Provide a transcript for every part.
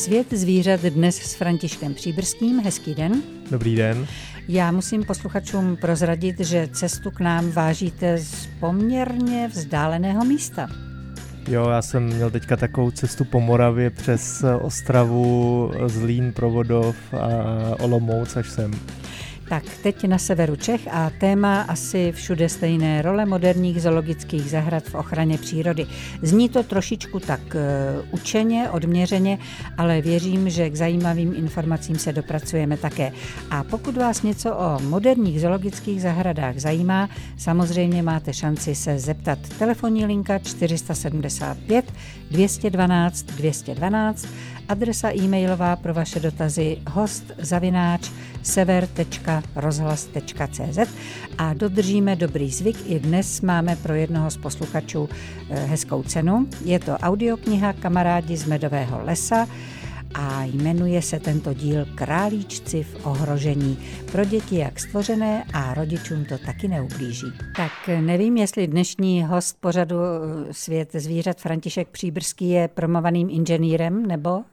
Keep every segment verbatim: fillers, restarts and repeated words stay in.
Svět zvířat dnes s Františkem Příbrským. Hezký den. Dobrý den. Já musím posluchačům prozradit, že cestu k nám vážíte z poměrně vzdáleného místa. Jo, já jsem měl teďka takovou cestu po Moravě přes Ostravu, Zlín, Provodov a Olomouc až sem. Tak teď na severu Čech a téma asi všude stejné: role moderních zoologických zahrad v ochraně přírody. Zní to trošičku tak uh, učeně, odměřeně, ale věřím, že k zajímavým informacím se dopracujeme také. A pokud vás něco o moderních zoologických zahradách zajímá, samozřejmě máte šanci se zeptat. Telefonní linka čtyři sedm pět dvě jedna dva dvě jedna dva, adresa e-mailová pro vaše dotazy host zavináč sever tečka rozhlas tečka cé zet a dodržíme dobrý zvyk. I dnes máme pro jednoho z posluchačů hezkou cenu. Je to audiokniha Kamarádi z Medového lesa a jmenuje se tento díl Králíčci v ohrožení. Pro děti jak stvořené a rodičům to taky neublíží. Tak nevím, jestli dnešní host pořadu Svět zvířat František Příbrský je promovaným inženýrem, nebo?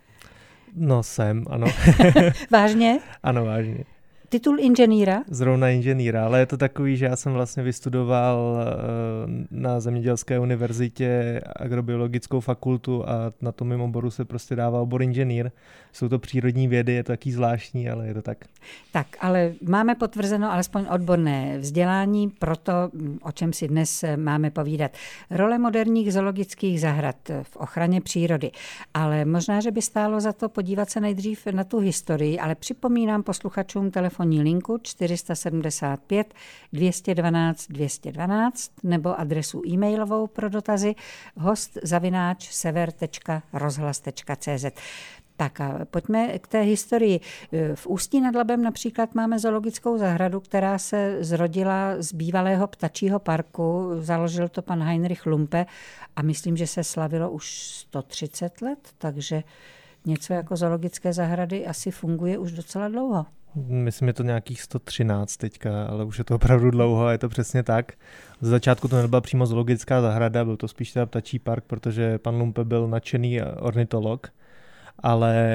No jsem, ano. Vážně? Ano, vážně. Titul inženýra? Zrovna inženýra, ale je to takový, že já jsem vlastně vystudoval na Zemědělské univerzitě agrobiologickou fakultu a na tom mým oboru se prostě dává obor inženýr. Jsou to přírodní vědy, je to taky zvláštní, ale je to tak. Tak, ale máme potvrzeno alespoň odborné vzdělání pro to, o čem si dnes máme povídat. Role moderních zoologických zahrad v ochraně přírody. Ale možná, že by stálo za to podívat se nejdřív na tu historii, ale připomínám posluchačům telefonní linku čtyři sedm pět dvě jedna dva dvě jedna dva nebo adresu e-mailovou pro dotazy host zavináč sever tečka rozhlas tečka cé zet. Tak a pojďme k té historii. V Ústí nad Labem například máme zoologickou zahradu, která se zrodila z bývalého ptačího parku. Založil to pan Heinrich Lumpe a myslím, že se slavilo už sto třicet let, takže něco jako zoologické zahrady asi funguje už docela dlouho. Myslím, je to nějakých sto třináct teďka, ale už je to opravdu dlouho a je to přesně tak. Z začátku to nebyla přímo zoologická zahrada, byl to spíš teda ptačí park, protože pan Lumpe byl nadšený ornitolog, ale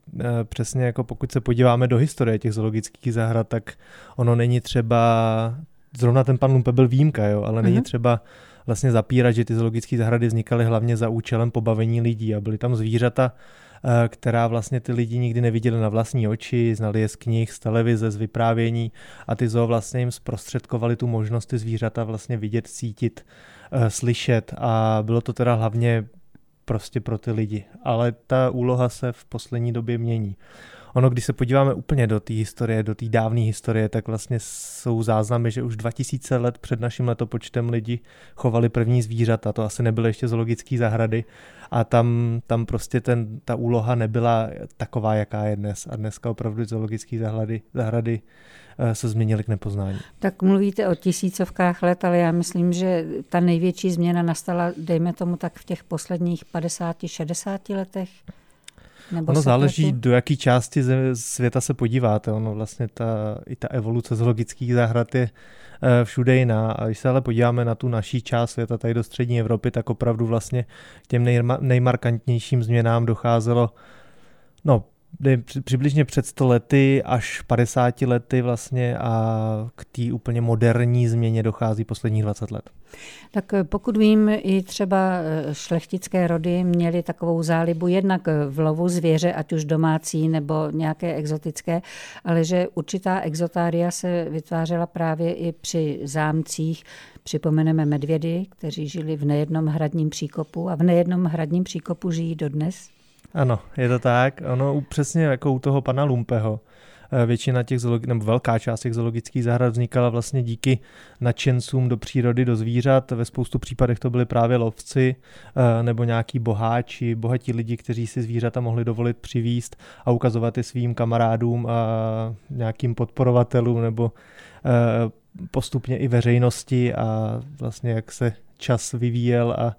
přesně jako pokud se podíváme do historie těch zoologických zahrad, tak ono není třeba, zrovna ten pan Lumpe byl výjimka, jo, ale není mm-hmm. třeba vlastně zapírat, že ty zoologické zahrady vznikaly hlavně za účelem pobavení lidí a byly tam zvířata, která vlastně ty lidi nikdy neviděli na vlastní oči, znali je z knih, z televize, z vyprávění a ty zoo vlastně jim zprostředkovali tu možnost ty zvířata vlastně vidět, cítit, slyšet a bylo to teda hlavně prostě pro ty lidi. Ale ta úloha se v poslední době mění. Ono, když se podíváme úplně do té historie, do té dávné historie, tak vlastně jsou záznamy, že už dva tisíce let před naším letopočtem lidi chovali první zvířata, to asi nebyly ještě zoologické zahrady a tam, tam prostě ten, ta úloha nebyla taková, jaká je dnes. A dneska opravdu zoologické zahrady, zahrady se změnily k nepoznání. Tak mluvíte o tisícovkách let, ale já myslím, že ta největší změna nastala, dejme tomu tak v těch posledních padesáti šedesáti letech. Nebo ono záleží, lety? Do jaké části světa se podíváte. Ono vlastně ta, i ta evoluce zoologických zahrad je všude jiná. A když se ale podíváme na tu naší část světa, tady do střední Evropy, tak opravdu vlastně k těm nejma, nejmarkantnějším změnám docházelo no, přibližně před sto lety až padesáti lety vlastně a k té úplně moderní změně dochází posledních dvacet let. Tak pokud vím, i třeba šlechtické rody měly takovou zálibu jednak v lovu zvěře, ať už domácí nebo nějaké exotické, ale že určitá exotária se vytvářela právě i při zámcích. Připomeneme medvědy, kteří žili v nejednom hradním příkopu a v nejednom hradním příkopu žijí dodnes. Ano, je to tak. Ono přesně jako u toho pana Lumpeho. Většina těch zoologi- nebo velká část těch zoologických zahrad vznikala vlastně díky nadšencům do přírody, do zvířat. Ve spoustu případech to byli právě lovci nebo nějaký boháči, bohatí lidi, kteří si zvířata mohli dovolit přivízt a ukazovat je svým kamarádům a nějakým podporovatelům nebo postupně i veřejnosti a vlastně jak se čas vyvíjel a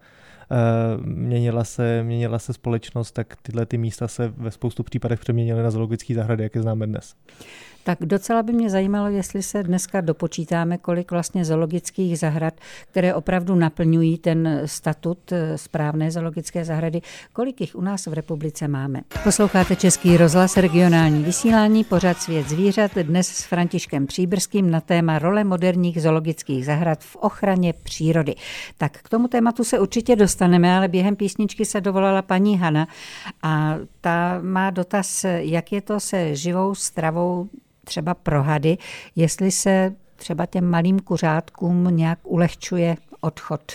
Měnila se, měnila se společnost, tak tyhle ty místa se ve spoustu případech přeměnily na zoologické zahrady, jak je známe dnes. Tak docela by mě zajímalo, jestli se dneska dopočítáme, kolik vlastně zoologických zahrad, které opravdu naplňují ten statut správné zoologické zahrady, kolik jich u nás v republice máme. Posloucháte Český rozhlas, regionální vysílání, pořad Svět zvířat, dnes s Františkem Příbrským na téma role moderních zoologických zahrad v ochraně přírody. Tak k tomu tématu se určitě dostaneme, ale během písničky se dovolala paní Hana a ta má dotaz, jak je to se živou stravou třeba pro hady, jestli se třeba těm malým kuřátkům nějak ulehčuje odchod.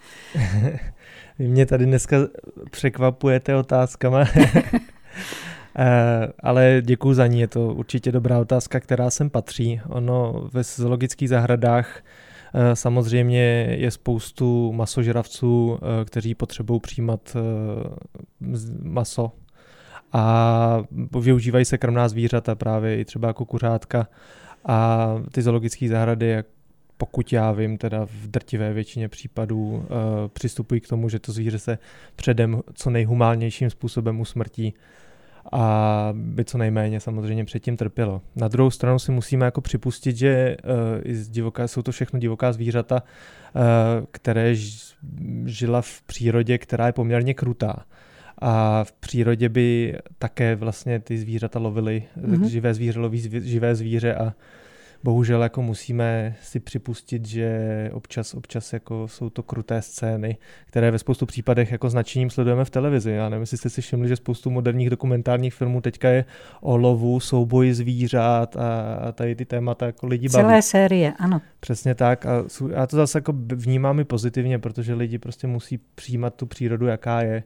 Vy mě tady dneska překvapujete otázkama, ale děkuju za ní, je to určitě dobrá otázka, která sem patří. Ono ve zoologických zahradách samozřejmě je spoustu masožravců, kteří potřebují přijímat maso a využívají se krmná zvířata právě i třeba jako kuřátka a ty zoologické zahrady, pokud já vím, teda v drtivé většině případů přistupují k tomu, že to zvíře se předem co nejhumánnějším způsobem usmrtí a by co nejméně samozřejmě předtím trpělo. Na druhou stranu si musíme jako připustit, že uh, z divoká, jsou to všechno divoká zvířata, uh, které žila v přírodě, která je poměrně krutá. A v přírodě by také vlastně ty zvířata lovily, mm-hmm. živé zvíře loví zvě, živé zvíře a bohužel jako musíme si připustit, že občas, občas jako jsou to kruté scény, které ve spoustu případech jako značením sledujeme v televizi. Já nevím, jestli jste si všimli, že spoustu moderních dokumentárních filmů teďka je o lovu, souboji zvířat a, a tady ty témata jako lidi baví. Celé série, ano. Přesně tak a já to zase jako vnímám i pozitivně, protože lidi prostě musí přijímat tu přírodu, jaká je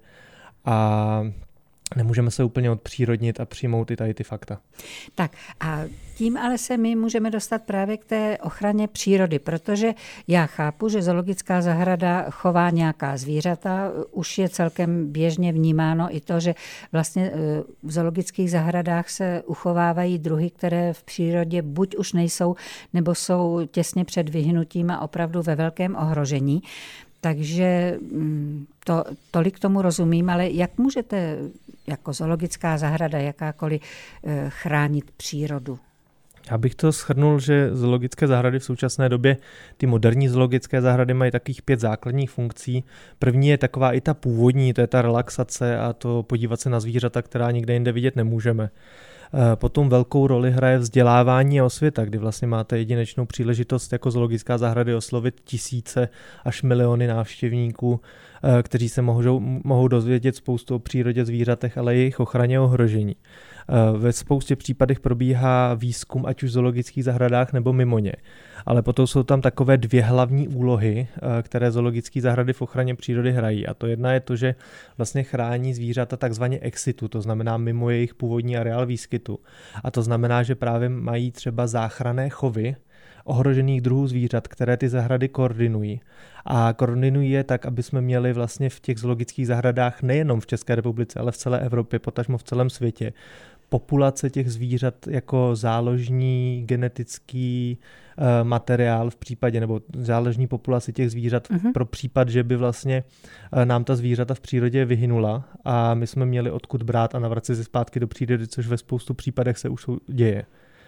a nemůžeme se úplně odpřírodnit a přijmout i tady ty fakta. Tak a tím ale se my můžeme dostat právě k té ochraně přírody, protože já chápu, že zoologická zahrada chová nějaká zvířata, už je celkem běžně vnímáno i to, že vlastně v zoologických zahradách se uchovávají druhy, které v přírodě buď už nejsou, nebo jsou těsně před vyhnutím a opravdu ve velkém ohrožení. Takže to, tolik tomu rozumím, ale jak můžete jako zoologická zahrada jakákoliv chránit přírodu? Já bych to shrnul, že zoologické zahrady v současné době, ty moderní zoologické zahrady mají takových pět základních funkcí. První je taková i ta původní, to je ta relaxace a to podívat se na zvířata, která nikde jinde vidět nemůžeme. Potom velkou roli hraje vzdělávání a osvěta, kdy vlastně máte jedinečnou příležitost jako zoologická zahrady oslovit tisíce až miliony návštěvníků, kteří se mohou, mohou dozvědět spoustu o přírodě, zvířatech, ale i jejich ochraně a ohrožení. Ve spoustě případech probíhá výzkum ať už v zoologických zahradách nebo mimo ně. Ale potom jsou tam takové dvě hlavní úlohy, které zoologické zahrady v ochraně přírody hrají. A to jedna je to, že vlastně chrání zvířata takzvaně ex situ, to znamená mimo jejich původní areál výskytu. A to znamená, že právě mají třeba záchranné chovy ohrožených druhů zvířat, které ty zahrady koordinují. A koordinují je tak, aby jsme měli vlastně v těch zoologických zahradách nejenom v České republice, ale v celé Evropě, potažmo v celém světě, populace těch zvířat jako záložní genetický uh, materiál v případě, nebo záložní populace těch zvířat uh-huh. pro případ, že by vlastně uh, nám ta zvířata v přírodě vyhynula a my jsme měli odkud brát a navracet se zpátky do přírody, což ve spoustu případech se už děje.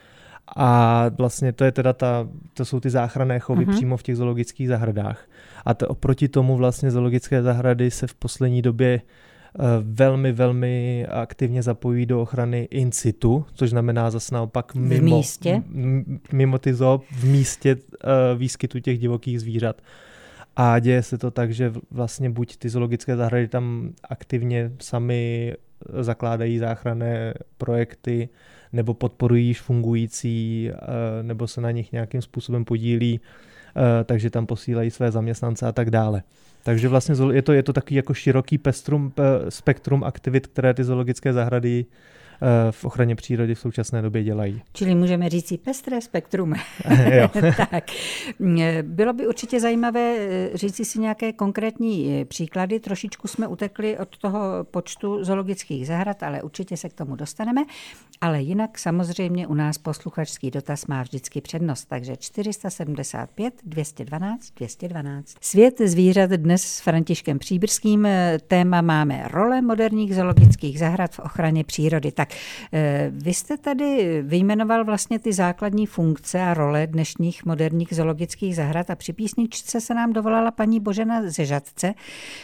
A vlastně to je teda ta, to jsou ty záchranné chovy uh-huh. přímo v těch zoologických zahradách. A to oproti tomu vlastně zoologické zahrady se v poslední době velmi, velmi aktivně zapojují do ochrany in situ, což znamená zase naopak mimo, v místě. mimo ty zoo, v místě výskytu těch divokých zvířat. A děje se to tak, že vlastně buď ty zoologické zahrady tam aktivně sami zakládají záchranné projekty, nebo podporují již fungující, nebo se na nich nějakým způsobem podílí, takže tam posílají své zaměstnance a tak dále. Takže vlastně je to, je to takový jako široký pestrum, spektrum aktivit, které ty zoologické zahrady v ochraně přírody v současné době dělají. Čili můžeme říct si pestré spektrum. Tak. Bylo by určitě zajímavé říci si nějaké konkrétní příklady. Trošičku jsme utekli od toho počtu zoologických zahrad, ale určitě se k tomu dostaneme. Ale jinak samozřejmě u nás posluchačský dotaz má vždycky přednost. Takže čtyři sedmdesát pět, dvě stě dvanáct, dvě stě dvanáct. Svět zvířat dnes s Františkem Příbrským. Téma máme role moderních zoologických zahrad v ochraně přírody. Tak Vy jste tady vyjmenoval vlastně ty základní funkce a role dnešních moderních zoologických zahrad a při písničce se nám dovolala paní Božena ze Žatce,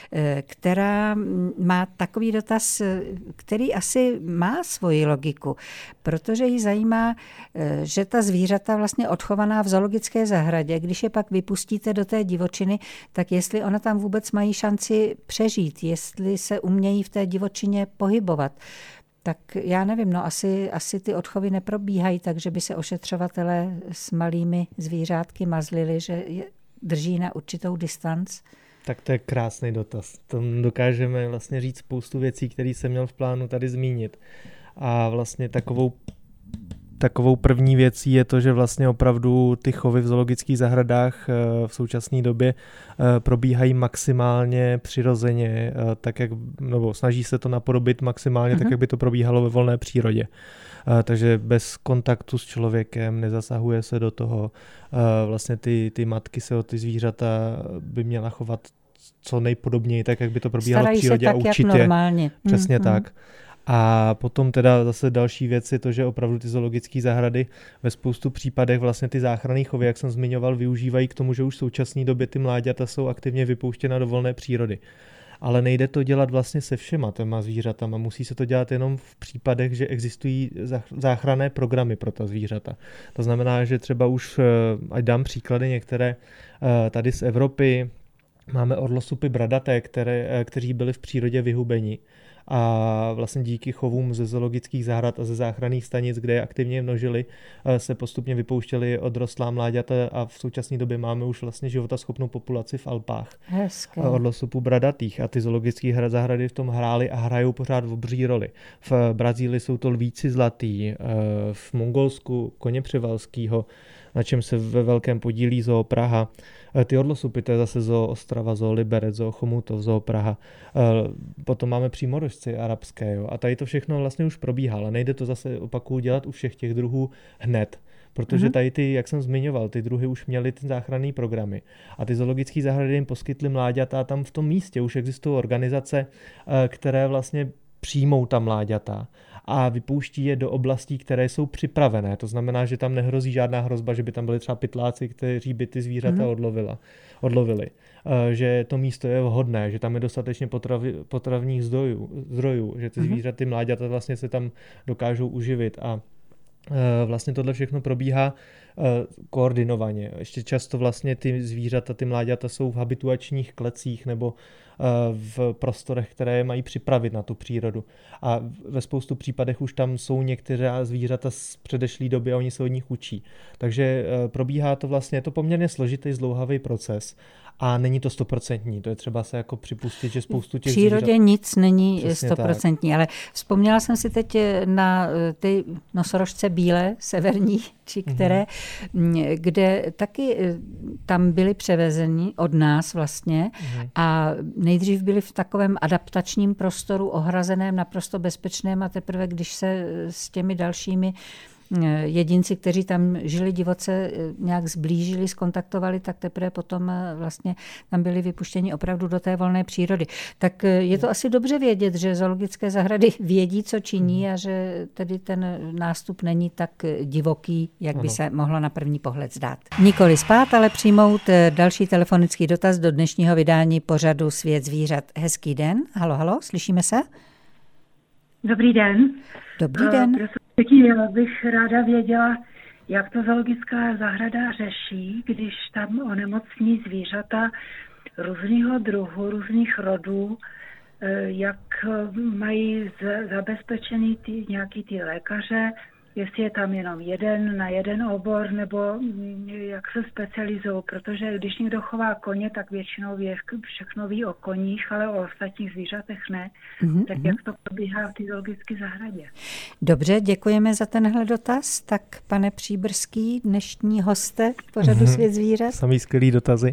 která má takový dotaz, který asi má svoji logiku, protože ji zajímá, že ta zvířata vlastně odchovaná v zoologické zahradě, když je pak vypustíte do té divočiny, tak jestli ona tam vůbec mají šanci přežít, jestli se umějí v té divočině pohybovat. Tak já nevím, no asi, asi ty odchovy neprobíhají, takže by se ošetřovatelé s malými zvířátky mazlili, že je drží na určitou distanc. Tak to je krásný dotaz. Tam dokážeme vlastně říct spoustu věcí, které jsem měl v plánu tady zmínit. A vlastně takovou Takovou první věcí je to, že vlastně opravdu ty chovy v zoologických zahradách v současné době probíhají maximálně přirozeně, tak jak, nebo snaží se to napodobit maximálně uh-huh. tak, jak by to probíhalo ve volné přírodě. Takže bez kontaktu s člověkem, nezasahuje se do toho. Vlastně ty, ty matky se o ty zvířata by měla chovat co nejpodobněji, tak jak by to probíhalo Starají v přírodě se tak, a určitě. Jak normálně. Přesně mm-hmm. tak. A potom teda zase další věc je to, že opravdu ty zoologické zahrady ve spoustu případech vlastně ty záchranné chovy, jak jsem zmiňoval, využívají k tomu, že už v současné době ty mláďata jsou aktivně vypouštěna do volné přírody. Ale nejde to dělat vlastně se všema těma zvířatama. Musí se to dělat jenom v případech, že existují záchranné programy pro ta zvířata. To znamená, že třeba už, ať dám příklady některé tady z Evropy, máme orlosupy bradaté, které, kteří byli v přírodě vyhubeni. A vlastně díky chovům ze zoologických zahrad a ze záchranných stanic, kde je aktivně množili, se postupně vypouštěli odrostlá mláďata a v současné době máme už vlastně životaschopnou populaci v Alpách. Hezké. Orlosupů bradatých a ty zoologické zahrady v tom hrály a hrajou pořád v obří roli. V Brazílii jsou to lvíci zlatý, v Mongolsku koně převalskýho, na čem se ve velkém podílí Zoo Praha. Ty orlosupy, to je zase Zoo Ostrava, Zoo Liberec, Zoo Chomutov, Zoo Praha. Potom máme přímorožci arabské. Jo. A tady to všechno vlastně už probíhá, ale nejde to zase opakuju dělat u všech těch druhů hned. Protože tady ty, jak jsem zmiňoval, ty druhy už měly ty záchranné programy. A ty zoologické zahrady jim poskytly mláďata a tam v tom místě už existují organizace, které vlastně přijmou ta mláďata a vypouští je do oblastí, které jsou připravené. To znamená, že tam nehrozí žádná hrozba, že by tam byli třeba pytláci, kteří by ty zvířata mm-hmm. odlovila, odlovili. Že to místo je vhodné, že tam je dostatečně potravi, potravních zdrojů, zdrojů, že ty mm-hmm. zvířata, ty mláďata vlastně se tam dokážou uživit a vlastně tohle všechno probíhá koordinovaně. Ještě často vlastně ty zvířata, ty mláďata jsou v habituačních klecích nebo v prostorech, které mají připravit na tu přírodu. A ve spoustu případech už tam jsou některá zvířata z předešlé doby a oni se od nich učí. Takže probíhá to vlastně, je to poměrně složitý, zdlouhavý proces. A není to stoprocentní, to je třeba se jako připustit, že spoustu těch zvířat... V přírodě nic není stoprocentní, ale vzpomněla jsem si teď na ty nosorožce bílé, severní, či které, mm-hmm. kde taky tam byli převezeni od nás vlastně mm-hmm. a nejdřív byli v takovém adaptačním prostoru, ohrazeném, naprosto bezpečném a teprve, když se s těmi dalšími jedinci, kteří tam žili divoce, nějak zblížili, skontaktovali, tak teprve potom vlastně tam byli vypuštěni opravdu do té volné přírody. Tak je to asi dobře vědět, že zoologické zahrady vědí, co činí a že tedy ten nástup není tak divoký, jak by se mohlo na první pohled zdát. Nikoli spát, ale přijmout další telefonický dotaz do dnešního vydání pořadu Svět zvířat. Hezký den. Halo, halo, slyšíme se? Dobrý den. Dobrý den. Já bych ráda věděla, jak to zoologická zahrada řeší, když tam onemocní zvířata různého druhu, různých rodů, jak mají zabezpečený ty, nějaký ty lékaře, jestli je tam jenom jeden na jeden obor, nebo jak se specializují, protože když někdo chová koně, tak většinou ví, všechno ví o koních, ale o ostatních zvířatech ne. Mm-hmm. Tak jak to probíhá v té zoologické zahradě? Dobře, děkujeme za tenhle dotaz. Tak pane Příbrský, dnešní hoste pořadu mm-hmm. Svět zvířat. Samý skvělý dotazy.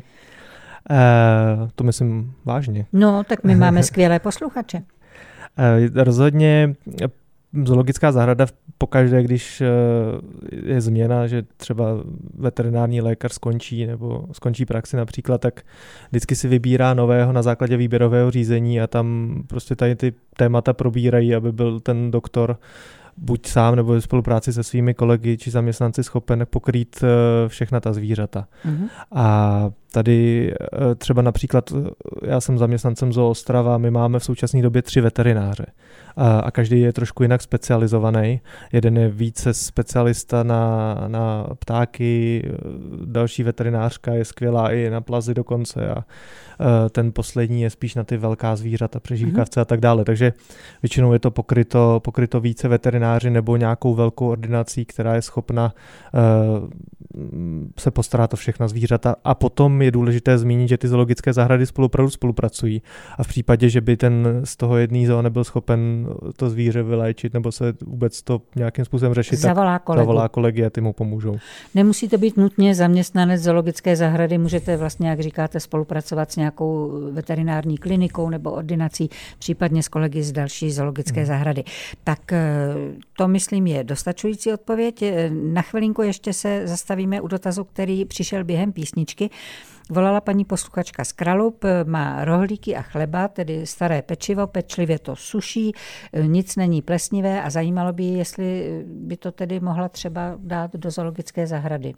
Uh, to myslím vážně. No, tak my máme skvělé posluchače. Uh, rozhodně zoologická zahrada pokaždé, když je změna, že třeba veterinární lékař skončí nebo skončí praxi například, tak vždycky si vybírá nového na základě výběrového řízení a tam prostě tady ty témata probírají, aby byl ten doktor buď sám nebo ve spolupráci se svými kolegy či zaměstnanci schopen pokrýt všechna ta zvířata. Mm-hmm. A tady třeba například, já jsem zaměstnancem Zoo Ostrava, my máme v současné době tři veterináře a, a každý je trošku jinak specializovaný. Jeden je více specialista na, na ptáky, další veterinářka je skvělá i na plazy dokonce a ten poslední je spíš na ty velká zvířata, přežívkavce mm-hmm. a tak dále. Takže většinou je to pokryto, pokryto více veterináři nebo nějakou velkou ordinací, která je schopna uh, se postarat o všechna zvířata. A potom je důležité zmínit, že ty zoologické zahrady spolu opravdu spolupracují. A v případě, že by ten z toho jedný zoo nebyl schopen to zvíře vyléčit nebo se vůbec to nějakým způsobem řešit, zavolá tak kolegu. zavolá kolegy a ty mu pomůžou. Nemusí to být nutně zaměstnanec zoologické zahrady, můžete vlastně, jak říkáte, spolupracovat s nějakou veterinární klinikou nebo ordinací, případně s kolegy z další zoologické hmm. zahrady. Tak to, myslím, je dostačující odpověď. Na chvilinku ještě se zastavíme u dotazu, který přišel během písničky. Volala paní posluchačka z Kralup, má rohlíky a chleba, tedy staré pečivo, pečlivě to suší, nic není plesnivé a zajímalo by, jestli by to tedy mohla třeba dát do zoologické zahrady.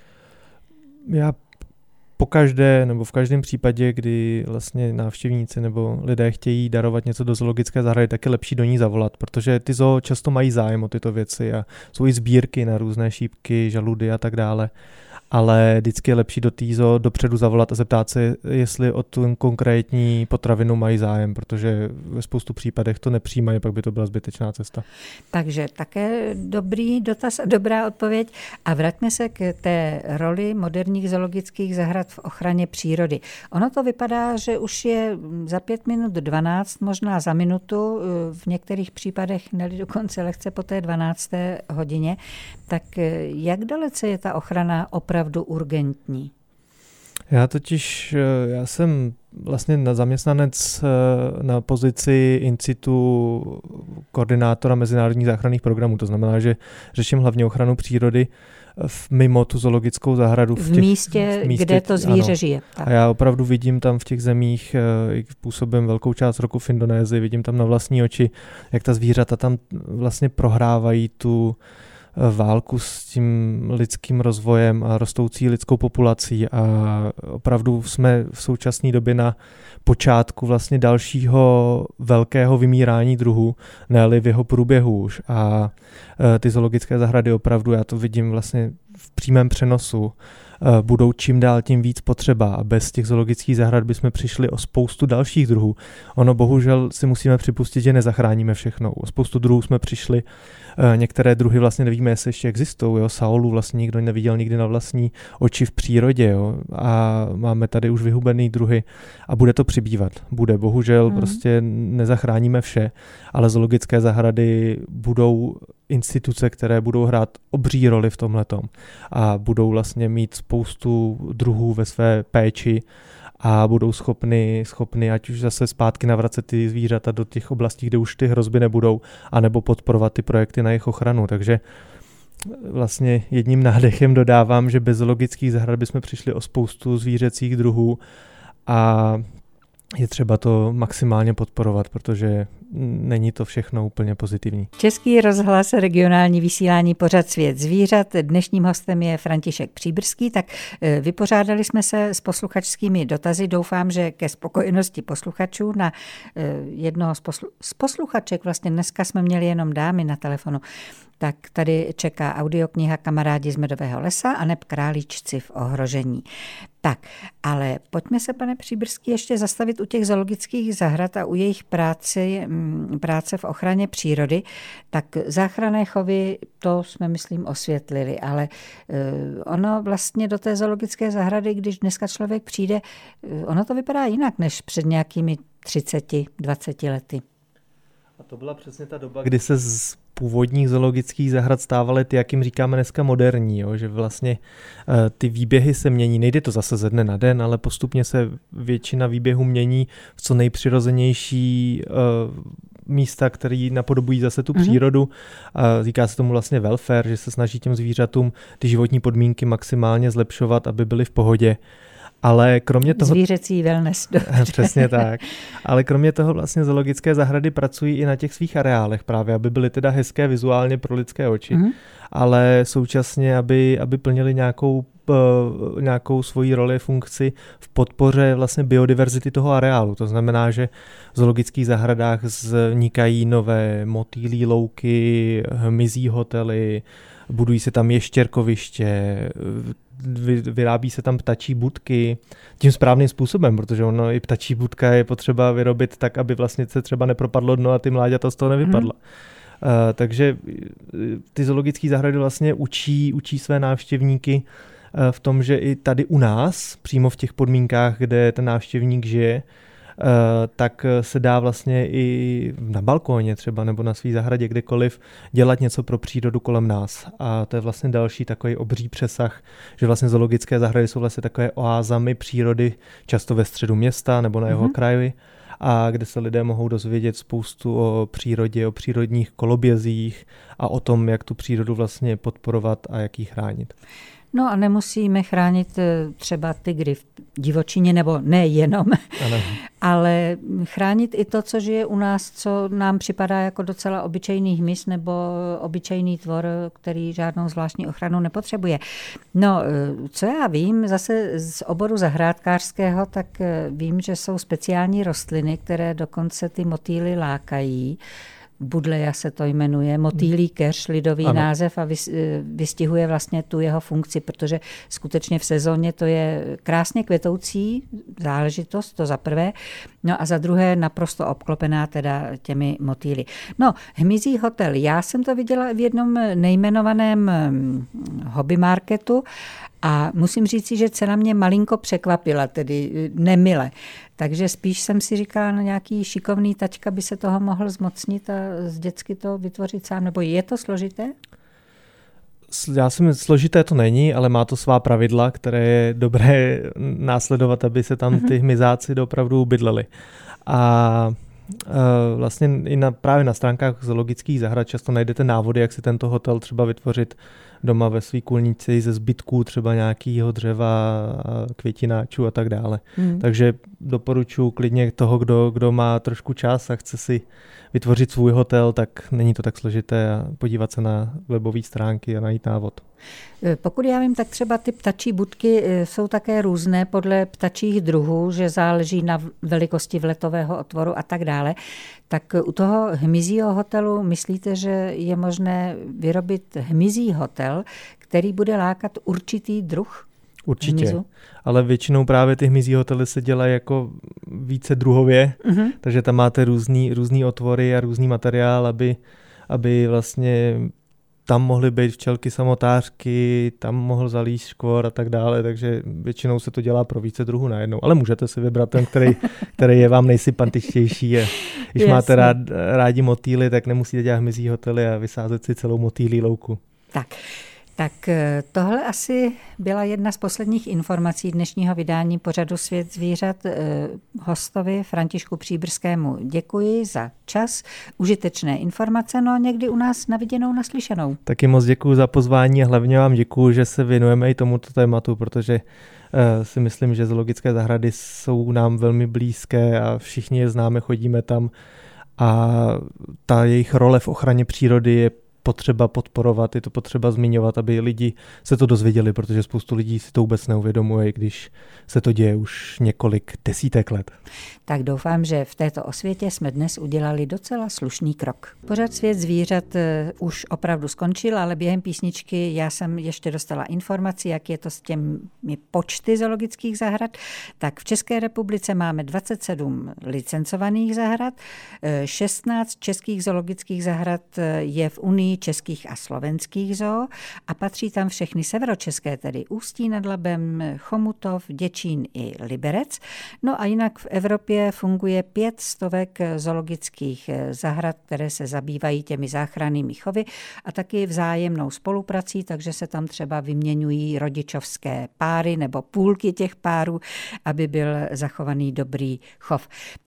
Já po každé, nebo v každém případě, kdy vlastně návštěvníci nebo lidé chtějí darovat něco do zoologické zahrady, tak je lepší do ní zavolat, protože ty zoo často mají zájem o tyto věci a jsou i sbírky na různé šípky, žaludy a tak dále. Ale vždycky je lepší do té zoo dopředu zavolat a zeptat se, jestli o tu konkrétní potravinu mají zájem, protože ve spoustu případech to nepřijímají, pak by to byla zbytečná cesta. Takže také dobrý dotaz a dobrá odpověď. A vraťme se k té roli moderních zoologických zahrad v ochraně přírody. Ono to vypadá, že už je za pět minut dvanáct, možná za minutu, v některých případech neli dokonce lehce po té dvanácté hodině. Tak jak dalece je ta ochrana opravdu urgentní? Já totiž, já jsem vlastně na zaměstnanec na pozici in situ koordinátora mezinárodních záchranných programů. To znamená, že řeším hlavně ochranu přírody mimo tu zoologickou zahradu. V, těch, v, místě, v místě, kde to zvíře ano. žije. Tak. A já opravdu vidím tam v těch zemích, působím velkou část roku v Indonésii, vidím tam na vlastní oči, jak ta zvířata tam vlastně prohrávají tu válku s tím lidským rozvojem a rostoucí lidskou populací a opravdu jsme v současné době na počátku vlastně dalšího velkého vymírání druhů, ne-li v jeho průběhu už. A ty zoologické zahrady opravdu, já to vidím vlastně v přímém přenosu, budou čím dál tím víc potřeba a bez těch zoologických zahrad bychom přišli o spoustu dalších druhů. Ono bohužel si musíme připustit, že nezachráníme všechno. O spoustu druhů jsme přišli, některé druhy vlastně nevíme, jestli ještě existují. Jo? Saolu vlastně nikdo neviděl nikdy na vlastní oči v přírodě. Jo? A máme tady už vyhubený druhy a bude to přibývat. Bude, bohužel hmm. prostě nezachráníme vše, ale zoologické zahrady budou instituce, které budou hrát obří roli v tomhletom a budou vlastně mít spoustu druhů ve své péči a budou schopny, schopny ať už zase zpátky navracet ty zvířata do těch oblastí, kde už ty hrozby nebudou, anebo podporovat ty projekty na jejich ochranu. Takže vlastně jedním nádechem dodávám, že bez zoologických zahrad bychom přišli o spoustu zvířecích druhů a je třeba to maximálně podporovat, protože není to všechno úplně pozitivní. Český rozhlas, regionální vysílání, pořad Svět zvířat. Dnešním hostem je František Příbrský. Tak vypořádali jsme se s posluchačskými dotazy. Doufám, že ke spokojenosti posluchačů. Na jednoho z, poslu- z posluchaček, vlastně dneska jsme měli jenom dámy na telefonu, tak tady čeká audiokniha Kamarádi z Medového lesa a neb Králíčci v ohrožení. Tak, ale pojďme se, pane Příbrský, ještě zastavit u těch zoologických zahrad a u jejich práci, práce v ochraně přírody. Tak záchranné chovy, to jsme, myslím, osvětlili, ale ono vlastně do té zoologické zahrady, když dneska člověk přijde, ono to vypadá jinak než před nějakými třiceti, dvaceti lety. A to byla přesně ta doba, kdy se z původních zoologických zahrad stávaly ty, jak jim říkáme dneska, moderní, jo? Že vlastně uh, ty výběhy se mění, nejde to zase ze dne na den, ale postupně se většina výběhů mění v co nejpřirozenější uh, místa, které napodobují zase tu mm-hmm. přírodu. A říká se tomu vlastně welfare, že se snaží těm zvířatům ty životní podmínky maximálně zlepšovat, aby byly v pohodě. Ale kromě toho... Zvířecí wellness. Dobře. Přesně tak. Ale kromě toho vlastně zoologické zahrady pracují i na těch svých areálech právě, aby byly teda hezké vizuálně pro lidské oči, mm-hmm. ale současně, aby, aby plnili nějakou, uh, nějakou svoji roli, funkci v podpoře vlastně biodiverzity toho areálu. To znamená, že v zoologických zahradách vznikají nové motýlí louky, hmyzí hotely, budují se tam ještěrkoviště, vyrábí se tam ptačí budky tím správným způsobem, protože ono i ptačí budka je potřeba vyrobit tak, aby vlastně se třeba nepropadlo dno a ty mláďata z toho nevypadla. Hmm. Uh, takže ty zoologické zahrady vlastně učí, učí své návštěvníky uh, v tom, že i tady u nás, přímo v těch podmínkách, kde ten návštěvník žije, Uh, tak se dá vlastně i na balkóně třeba nebo na svý zahradě kdekoliv dělat něco pro přírodu kolem nás. A to je vlastně další takový obří přesah, že vlastně zoologické zahrady jsou vlastně takové oázami přírody, často ve středu města nebo na jeho mm-hmm. kraji, a kde se lidé mohou dozvědět spoustu o přírodě, o přírodních kolobězích a o tom, jak tu přírodu vlastně podporovat a jak ji chránit. No a nemusíme chránit třeba tygry v divočině, nebo nejenom, ano. ale chránit i to, co žije u nás, co nám připadá jako docela obyčejný hmyz nebo obyčejný tvor, který žádnou zvláštní ochranu nepotřebuje. No, co já vím, zase z oboru zahrádkářského, tak vím, že jsou speciální rostliny, které dokonce ty motýly lákají. Budleja se to jmenuje, motýlí keř, lidový ano. název, a vystihuje vlastně tu jeho funkci, protože skutečně v sezóně to je krásně kvetoucí záležitost, to za prvé, no a za druhé naprosto obklopená teda těmi motýly. No, hmyzí hotel, já jsem to viděla v jednom nejmenovaném hobby marketu a musím říct, že cena mě malinko překvapila, tedy nemile. Takže spíš jsem si říkala, no nějaký šikovný taťka by se toho mohl zmocnit a z dětsky to vytvořit sám. Nebo je to složité? Já si myslím, složité to není, ale má to svá pravidla, které je dobré následovat, aby se tam ty hmyzáci opravdu bydleli. A Uh, vlastně i na, právě na stránkách zoologických zahrad často najdete návody, jak si tento hotel třeba vytvořit doma ve své kůlnici ze zbytků třeba nějakého dřeva, květináčů a tak dále. Hmm. Takže doporučuji klidně toho, kdo, kdo má trošku čas a chce si vytvořit svůj hotel, tak není to tak složité a podívat se na webové stránky a najít návod. Pokud já vím, tak třeba ty ptačí budky jsou také různé podle ptačích druhů, že záleží na velikosti vletového otvoru a tak dále. Tak u toho hmyzího hotelu myslíte, že je možné vyrobit hmyzí hotel, který bude lákat určitý druh? Určitě, hmyzu? Ale většinou právě ty hmyzí hotely se dělají jako více druhově, uh-huh. takže tam máte různý, různý otvory a různý materiál, aby, aby vlastně tam mohly být včelky samotářky, tam mohl zalíst škvor a tak dále, takže většinou se to dělá pro více druhů najednou. Ale můžete si vybrat ten, který, který je vám nejsympatičtější. Když Jasně. máte rád, rádi motýly, tak nemusíte dělat hmyzí hotely a vysázet si celou motýlí louku. Tak. Tak tohle asi byla jedna z posledních informací dnešního vydání pořadu Svět zvířat. Hostovi Františku Příbrskému děkuji za čas, užitečné informace, no někdy u nás na viděnou, naslyšenou. Taky moc děkuji za pozvání a hlavně vám děkuji, že se věnujeme i tomuto tématu, protože uh, si myslím, že zoologické zahrady jsou nám velmi blízké a všichni je známe, chodíme tam a ta jejich role v ochraně přírody je potřeba podporovat, je to potřeba zmiňovat, aby lidi se to dozvěděli, protože spoustu lidí si to vůbec neuvědomuje, když se to děje už několik desítek let. Tak doufám, že v této osvětě jsme dnes udělali docela slušný krok. Pořad Svět zvířat už opravdu skončil, ale během písničky já jsem ještě dostala informaci, jak je to s těmi počty zoologických zahrad. Tak v České republice máme dvacet sedm licencovaných zahrad, šestnáct českých zoologických zahrad je v Unii českých a slovenských zoo a patří tam všechny severočeské, tedy Ústí nad Labem, Chomutov, Děčín i Liberec. No a jinak v Evropě funguje pět stovek zoologických zahrad, které se zabývají těmi záchrannými chovy a taky vzájemnou spoluprací, takže se tam třeba vyměňují rodičovské páry nebo půlky těch párů, aby byl zachovaný dobrý chov.